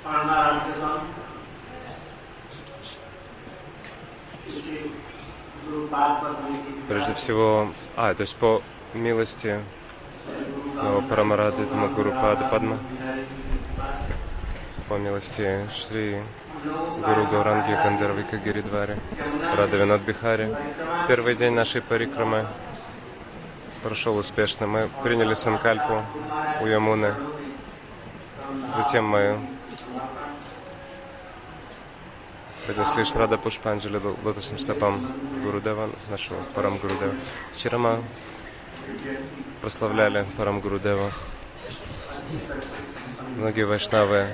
Прежде всего, то есть по милости Парамарады Гурупада Падма, по милости Шри Гуру Гауранги Гандхарвика Гиридвари, Рада Винод Бихари. Первый день нашей парикрамы прошел успешно. Мы приняли санкальпу у Ямуны. Затем мы поднесли Шрада Пушпанджали лотосным стопам Гурудева, нашего Парам Гурудева. Вчера мы прославляли Парам Гурудева. Многие вайшнавы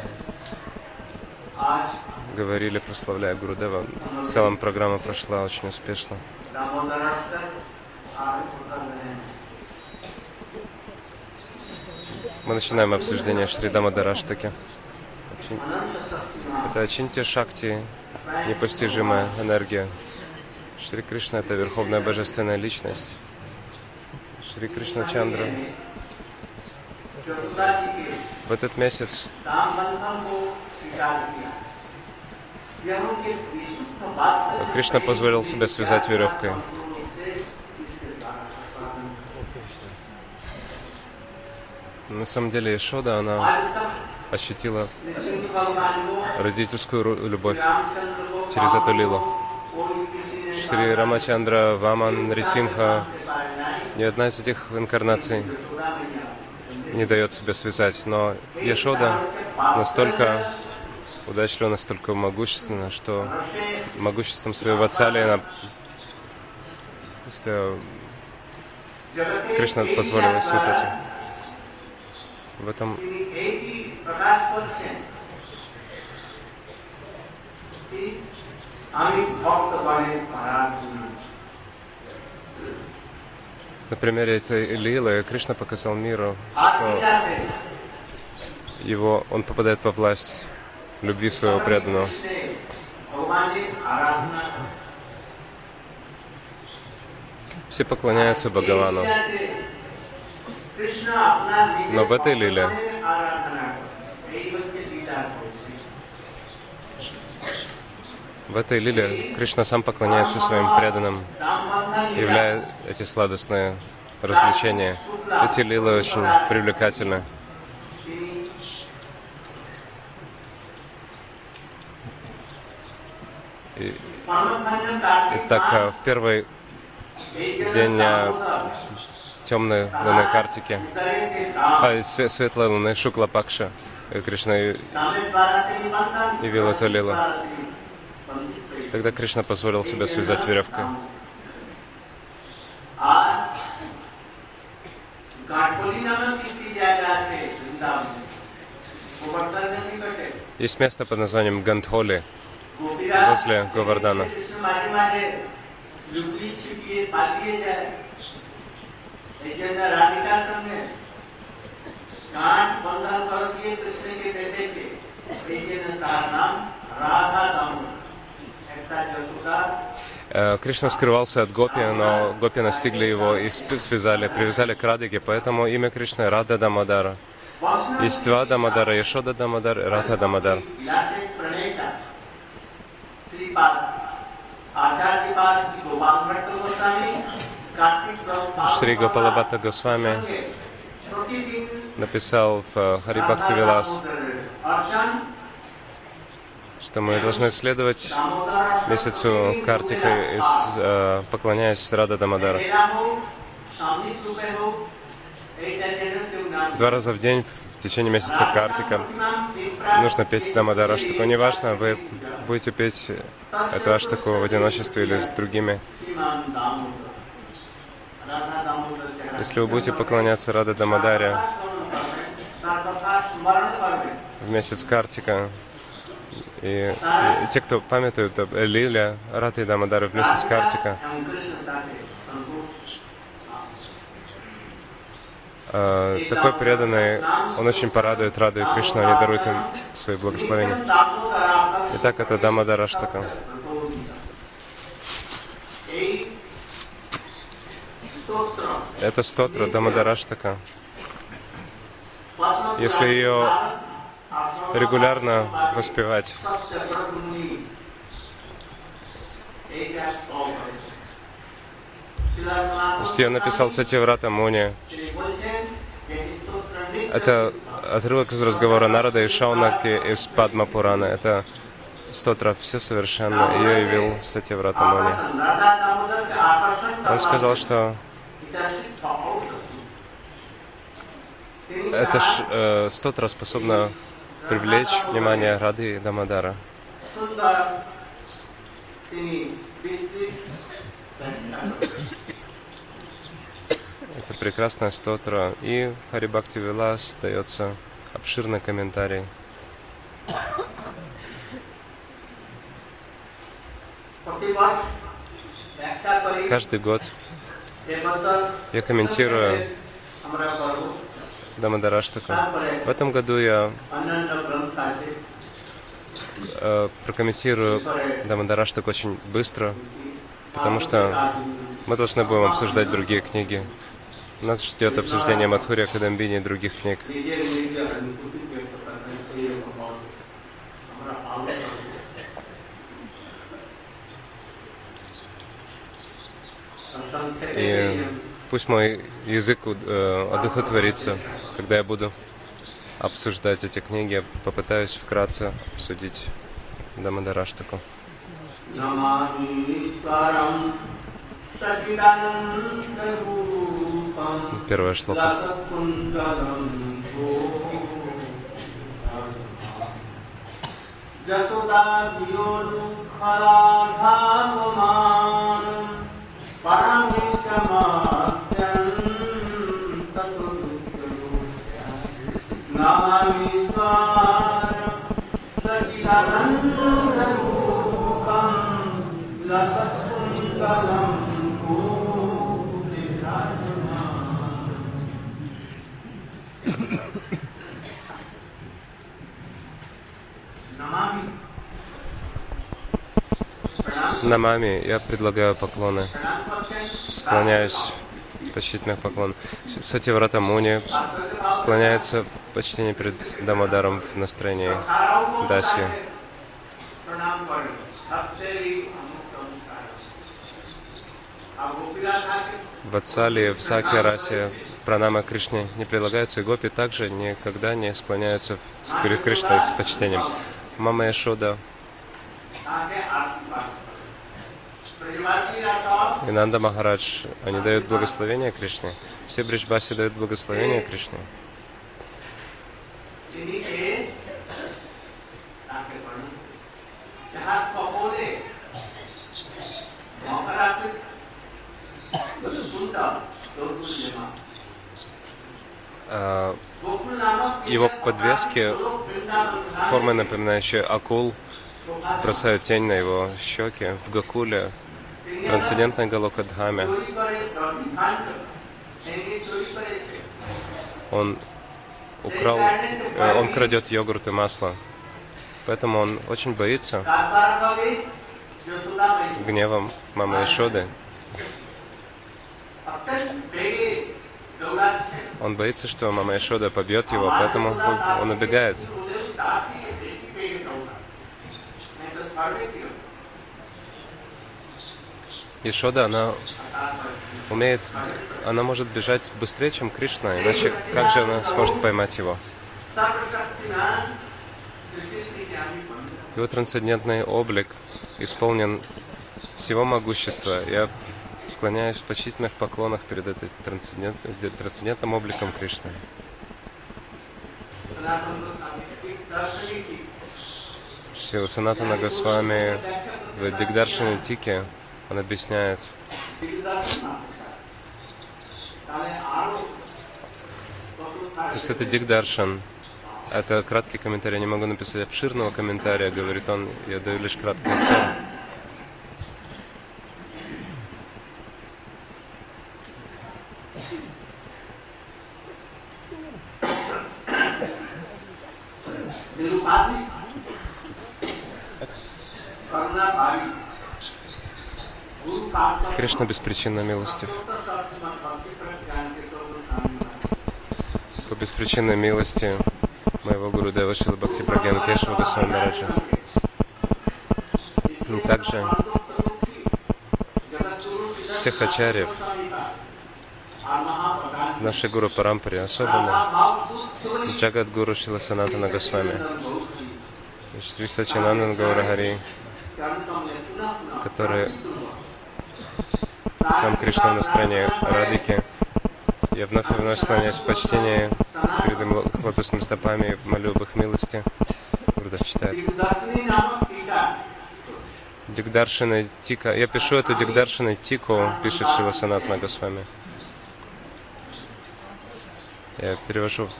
говорили, прославляя Гурудева. В целом программа прошла очень успешно. Мы начинаем обсуждение Шри Дамодараштаки. Это Ачинтья Шакти, непостижимая энергия. Шри Кришна — это Верховная Божественная Личность. Шри Кришна Чандра. В этот месяц Кришна позволил себя связать веревкой. На самом деле Ешода, она ощутила родительскую любовь через эту лилу. Шри Рамачандра, Ваман, Нрисимха, ни одна из этих инкарнаций не дает себя связать. Но Ешода настолько удачлива, настолько могущественна, что могуществом своего Ватсали она Кришна позволила связать ее. В этом на примере этой лилы Кришна показал миру, что он попадает во власть любви своего преданного. Все поклоняются Бхагавану. Но в этой лиле Кришна сам поклоняется своим преданным, являя эти сладостные развлечения. Эти лилы очень привлекательны. Итак, в первый день темной луны Картики, светлой луны Шукла Пакша, Кришна явил эту лилу. Тогда Кришна позволил себя связать веревкой. Есть место под названием Гандхоли возле Говардана. Кришна скрывался от гопи, но гопи настигли его и привязали к Радике, поэтому имя Кришны — Рада Дамодара. Есть два Дамодара — Ешода Дамодар и Радха Дамодар. Шри Гопалабхатта Госвами написал в Хари Бхакти Вилас, что мы должны следовать месяцу Картика, поклоняясь Рада Дамодара. 2 раза в день в течение месяца Картика нужно петь Дамодара Аштаку. Неважно, вы будете петь эту Аштаку в одиночестве или с другими. Если вы будете поклоняться Рада Дамодаре в месяц Картика, и те, кто памятуют Лиле Рады Дамодары в месяц Картика, такой преданный, он очень порадует Раду и Кришну, они даруют им свои благословения. Итак, это Дамодар Аштака. Это стотра Дамодар Аштака. Если ее регулярно воспевать. Ее написал Сатьяврата Муни. Это отрывок из разговора Нарады и Шаунаки из Падма Пурана. Это стотра «Все совершенно». Ее явил Сатьяврата Муни. Он сказал, что эта стотра способна привлечь внимание Рады и Дамодара. Это прекрасная стотра. И Хари Бхакти Вилас дается обширный комментарий. Каждый год я комментирую Дамодараштаку. В этом году я прокомментирую Дамодараштаку очень быстро, потому что мы должны будем обсуждать другие книги. Нас ждет обсуждение Мадхурья Кадамбини и других книг. И пусть мой язык одухотворится, когда я буду обсуждать эти книги. Я попытаюсь вкратце обсудить Дамодараштаку. Первая шлока. Намами, я предлагаю поклоны. Склоняюсь в почтительных поклонах. Сатьяврата Муни склоняется в почтении перед Дамодаром в настроении даси. В Ватсали, в Саки-расе пранама Кришне не прилагаются, и гопи также никогда не склоняются перед Кришной с почтением. Мама Яшода и Нанда Махарадж, они дают благословение Кришне. Все бриджбаси дают благословение Кришне. Его подвески, формы, напоминающие акул, бросают тень на его щеки в Гакуле, трансцендентной Галокадхаме. Он крадет йогурт и масло, поэтому он очень боится гневом мамы Яшоды. Он боится, что мама Яшода побьет его, поэтому он убегает. Яшода, она может бежать быстрее, чем Кришна, иначе как же она сможет поймать его? Его трансцендентный облик исполнен всего могущества. Я склоняюсь в почтительных поклонах перед этим трансцендентным обликом Кришны. Шрила Санатана Госвами в Дигдаршане Тике он объясняет, то есть это Дигдаршан, это краткий комментарий, я не могу написать обширного комментария, говорит он, я даю лишь краткий обзор. Кришна беспричинно милостив. По беспричинной милости моего Гурудева Шрила Бхактипрагьяна Кешава Госвами Махараджа. Также всех ачарьев нашей Гуру Парампаре, особенно Джагадгуру Шрила Санатана Госвами, Шри Саччинананда Гаура Хари, который сам Кришна на стороне Радхики. Я вновь и вновь склоняюсь в почтении перед им лотосными стопами и молю об их милости. Гурудев читает. Дигдаршина Тика. Я пишу эту Дигдаршина Тику, пишет Шрила Санатана Госвами. Я перевожу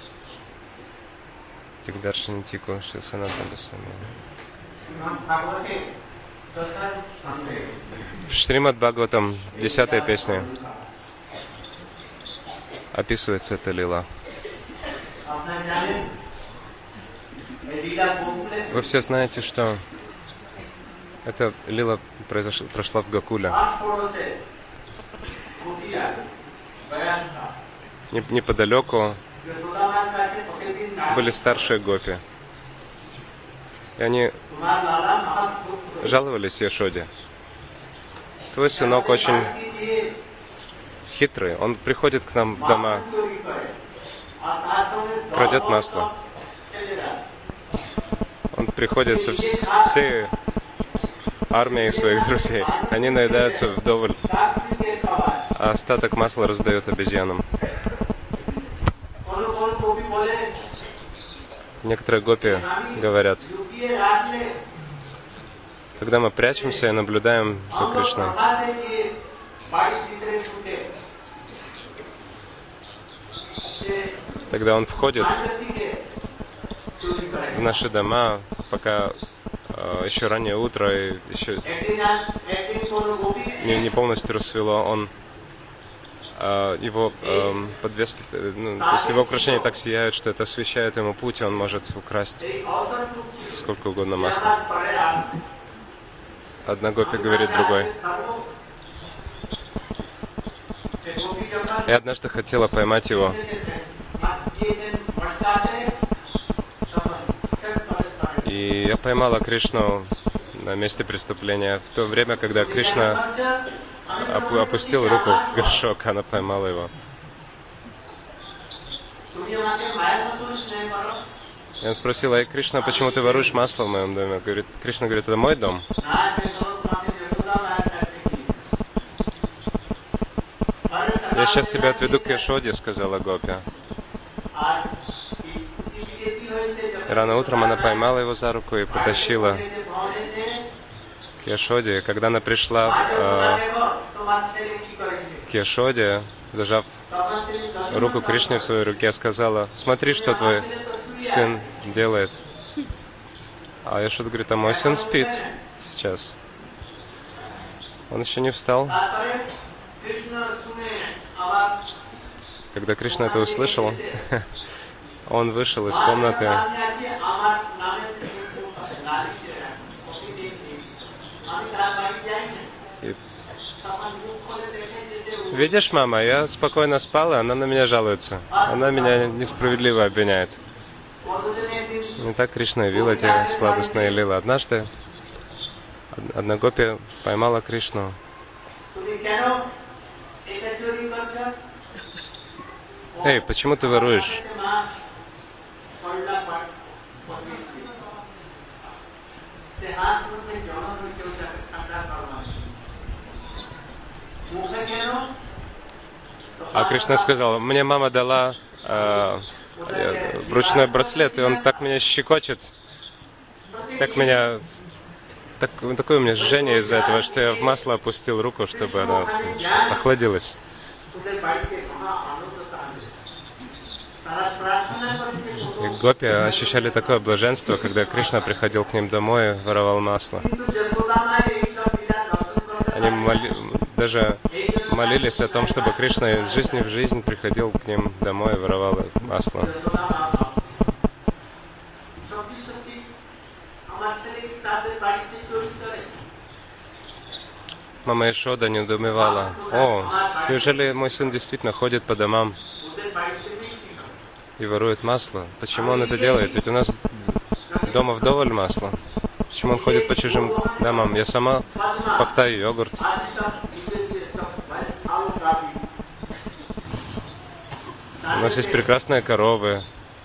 Дигдаршина Тику Шрила Санатана Госвами. В Шримад Бхагаватам, 10-я песня, описывается эта лила. Вы все знаете, что эта лила прошла в Гокуле. Неподалеку были старшие гопи. И они жаловались Яшоде. Твой сынок очень хитрый. Он приходит к нам в дома, крадет масло. Он приходит со всей армией своих друзей. Они наедаются вдоволь, а остаток масла раздают обезьянам. Некоторые гопи говорят: когда мы прячемся и наблюдаем за Кришной, тогда он входит в наши дома, пока еще раннее утро и еще не полностью рассвело, он его подвески, то есть его украшения так сияют, что это освещает ему путь, и он может украсть сколько угодно масла. Одна гопи говорит другой: я однажды хотела поймать его. И я поймала Кришну на месте преступления. В то время, когда Кришна опустил руку в горшок, она поймала его. И он спросил: эй, Кришна, почему ты воруешь масло в моем доме? Кришна говорит: это мой дом. Я сейчас тебя отведу к Яшоде, сказала гопи. И рано утром она поймала его за руку и потащила к Яшоде. И когда она пришла к Яшоде, зажав руку Кришны в своей руке, сказала: смотри, что твой сын делает. А Яшода говорит: а мой сын спит сейчас. Он еще не встал. Когда Кришна это услышал, он вышел из комнаты. И... Видишь, мама, я спокойно спала, она на меня жалуется. Она меня несправедливо обвиняет. И так Кришна явил эти сладостные лилы. Однажды одна гопи поймала Кришну. Эй, почему ты воруешь? А Кришна сказал: мне мама дала ручной браслет, и он так меня щекочет, такое у меня жжение из-за этого, что я в масло опустил руку, чтобы она охладилась. И гопи ощущали такое блаженство, когда Кришна приходил к ним домой и воровал масло. Они даже молились о том, чтобы Кришна из жизни в жизнь приходил к ним домой и воровал масло. Мама Яшода недоумевала: о, неужели мой сын действительно ходит по домам и ворует масло. Почему он это делает? Ведь у нас дома вдоволь масла. Почему он ходит по чужим домам? Я сама пахтаю йогурт. У нас есть прекрасные коровы,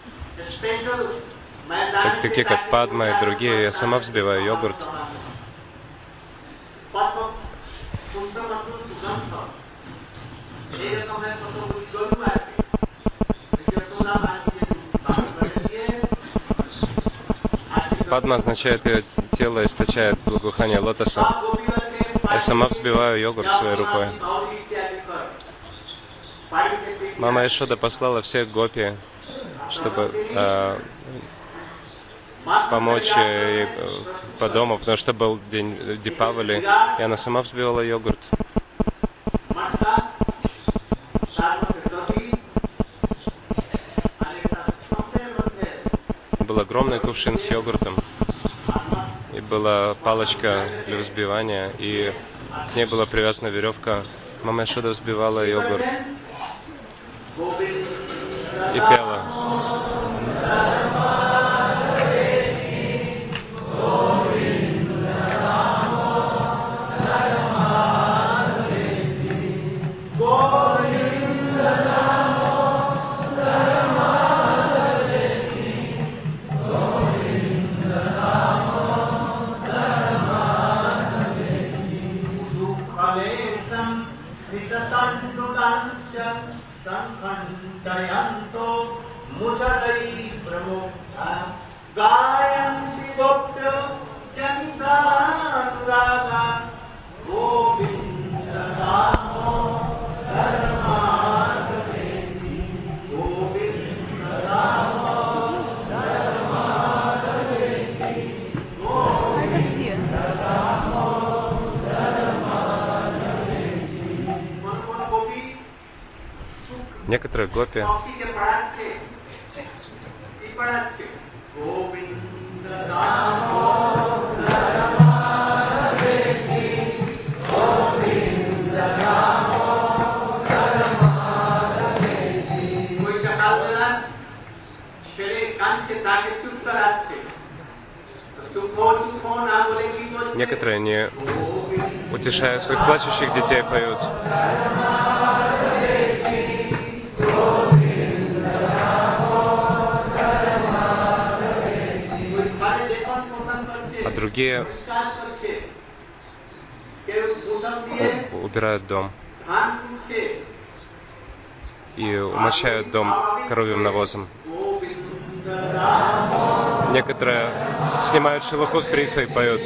такие как Падма и другие. Я сама взбиваю йогурт. Падма означает, ее тело источает благоухание лотоса. Я сама взбиваю йогурт своей рукой. Мама Яшода послала всех гопи, чтобы помочь ей по дому, потому что был день Дипавали, и она сама взбивала йогурт. Был огромный кувшин с йогуртом, и была палочка для взбивания, и к ней была привязана веревка. Мама Яшода взбивала йогурт и пела. Некоторые гопи некоторые не утешая своих плачущих детей поют. А другие убирают дом и умощают дом коровьим навозом. Некоторые снимают шелуху с риса и поют.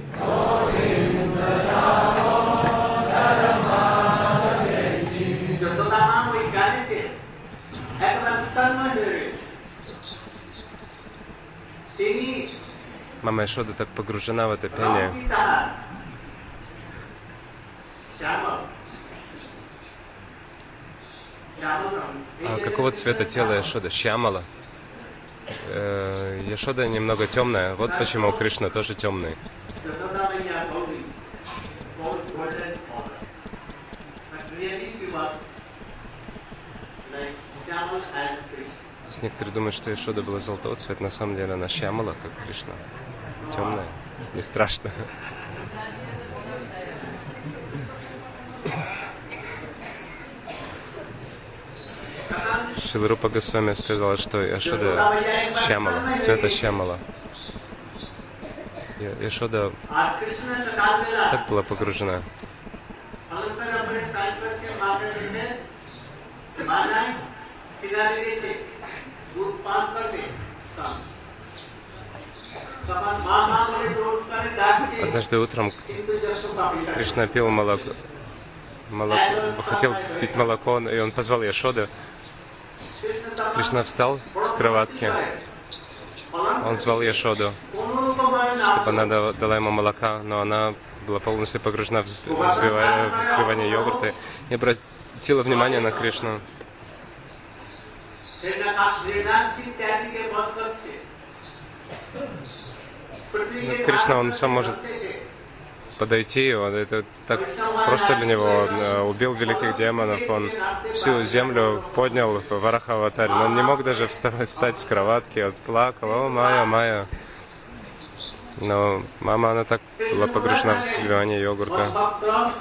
Мама Яшода так погружена в это пение. А какого цвета тело Яшода? Шьямала. Яшода немного темная. Вот почему Кришна тоже темный. То есть некоторые думают, что Яшода была золотого цвета, на самом деле она Шьямала, как Кришна. Темная, не страшно. Шрила Рупа Госвами сказала, что Яшода Шьямала, цвета Шьямала. Яшода так была погружена. Однажды утром Кришна пил молоко, хотел пить молоко, и он позвал Яшоду. Кришна встал с кроватки, он звал Яшоду, чтобы она дала ему молока, но она была полностью погружена в взбивание йогурта, не обратила внимания на Кришну. Кришна, он сам может подойти, он это так просто для него. Он убил великих демонов, он всю землю поднял в Варахаватаре, но он не мог даже встать с кроватки, он плакал: «О, Майя, Майя». Но мама, она так была погружена в вливание йогурта.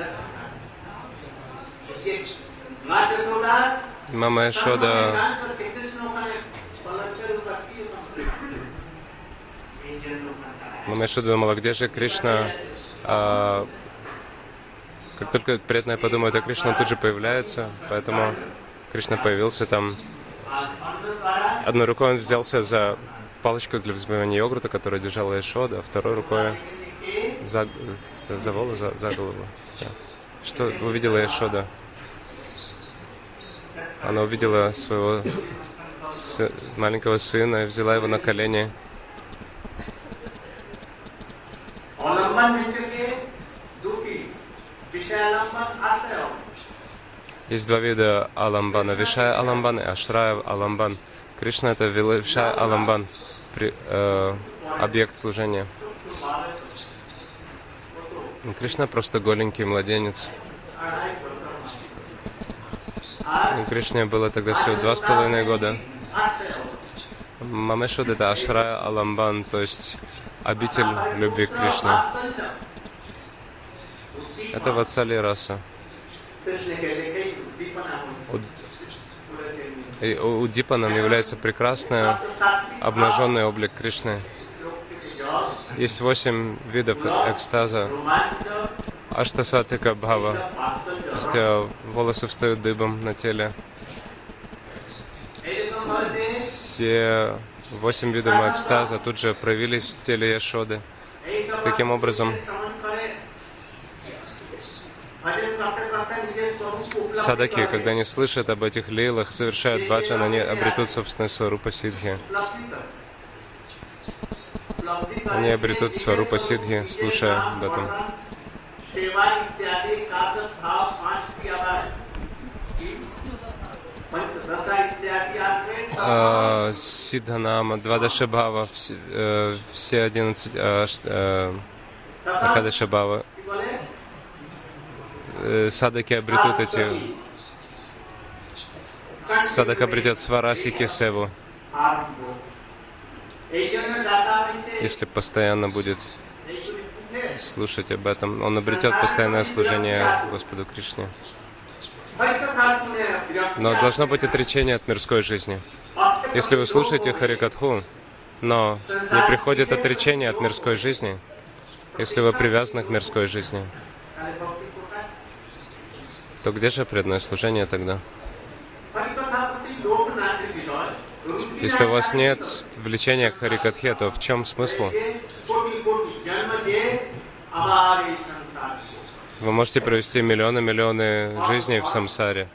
Мама Яшода думала, где же Кришна? Как только преданные подумают о Кришне, он тут же появляется, поэтому Кришна появился там. Одной рукой он взялся за палочку для взбивания йогурта, которую держала Яшода, а второй рукой за волосы, за голову. Да. Что увидела Яшода? Она увидела своего маленького сына и взяла его на колени. Есть два вида аламбана: вишая аламбан и ашрая аламбан. Кришна — это вишая аламбан, объект служения. И Кришна просто голенький младенец. И Кришне было тогда всего 2,5 года. Мама Яшода — это ашрая аламбан, то есть обитель любви к Кришне. Это Ватсали раса. И Удипаном является прекрасный обнаженный облик Кришны. Есть 8 видов экстаза. Аштасатика бхава. То есть волосы встают дыбом на теле. Все 8 видов экстаза тут же проявились в теле Яшоды. Таким образом, садаки, когда они слышат об этих лейлах, совершают баджан, они обретут собственную сварупа сиддхи. Они обретут сварупа сиддхи, слушая об этом. Сиддханама, Двадашабхава, все 11 Акадашабхава. Садаки обретут эти... Садак обретет сварасики севу, если постоянно будет слушать об этом. Он обретет постоянное служение Господу Кришне. Но должно быть отречение от мирской жизни. Если вы слушаете Харикатху, но не приходит отречение от мирской жизни, если вы привязаны к мирской жизни, то где же преданное служение тогда? Если у вас нет влечения к Харикатхе, то в чем смысл? Вы можете провести миллионы жизней в самсаре.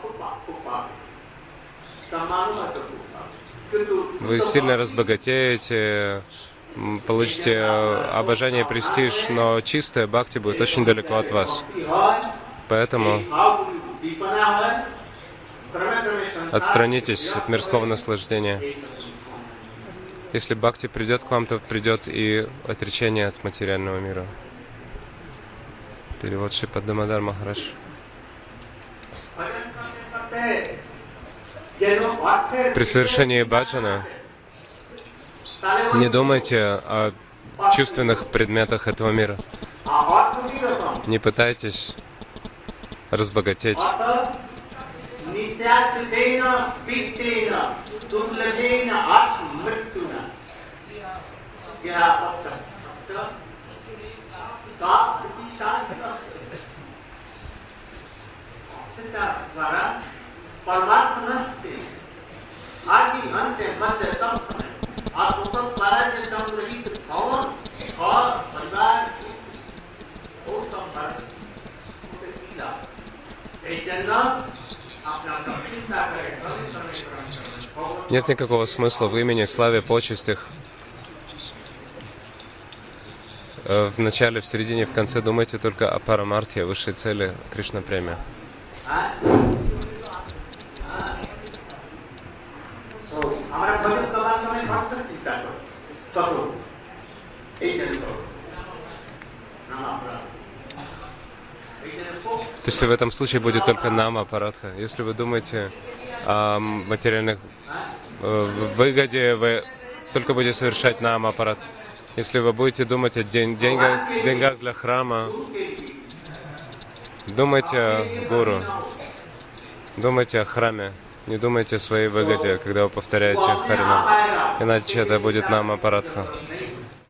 Вы сильно разбогатеете, получите обожание и престиж, но чистая бхакти будет очень далеко от вас. Поэтому отстранитесь от мирского наслаждения. Если бхакти придет к вам, то придет и отречение от материального мира. Перевод Шрипад Дамодар Махарадж. При совершении баджана не думайте о чувственных предметах этого мира. Не пытайтесь разбогатеть. Нет никакого смысла в имени, славе, почестях. В начале, в середине, в конце думайте только о парамартхе, высшей цели Кришна премия. То есть в этом случае будет только нама парадха. Если вы думаете о материальных выгоде, вы только будете совершать нама аппарат. Если вы будете думать о деньгах для храма, думайте о гуру, думайте о храме, не думайте о своей выгоде, когда вы повторяете харинам, иначе это будет нама парадха.